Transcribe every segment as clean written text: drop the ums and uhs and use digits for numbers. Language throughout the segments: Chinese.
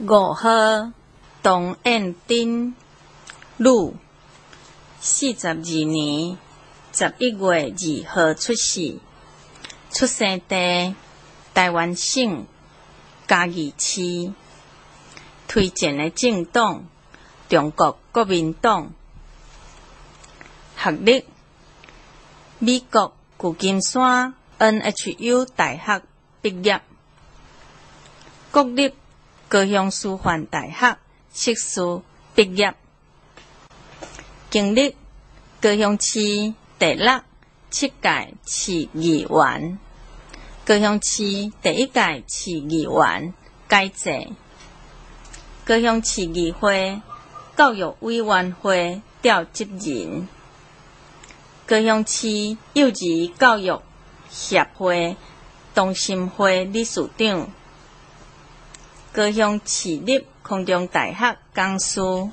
5號董燕丁，女，42年11月2號出世，出生地台灣省嘉義市，推薦的政黨中國國民黨，學歷美國舊金山 NHU 大學畢業，國立高雄師範大學碩士畢業，經歷高雄市第6、7屆市議員，高雄市第1屆市議員改制，高雄市議會教育委員會召集人，高雄市幼兒教育協會同心會理事長，高雄市立空中大學講師，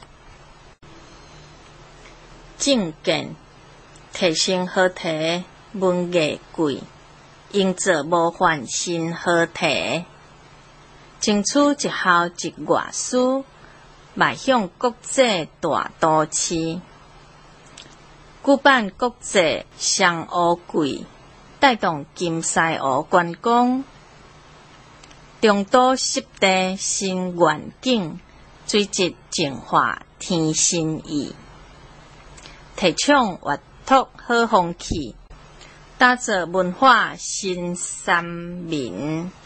政見提升好題文藝季，營造模範新好題，爭取一校一外師，邁向國際大都市，舉辦國際雙蚵季，帶動金獅蚵觀光，重蹈濕地新願景，水質淨化天心意，提倡活脫好風氣，打造文化新三民。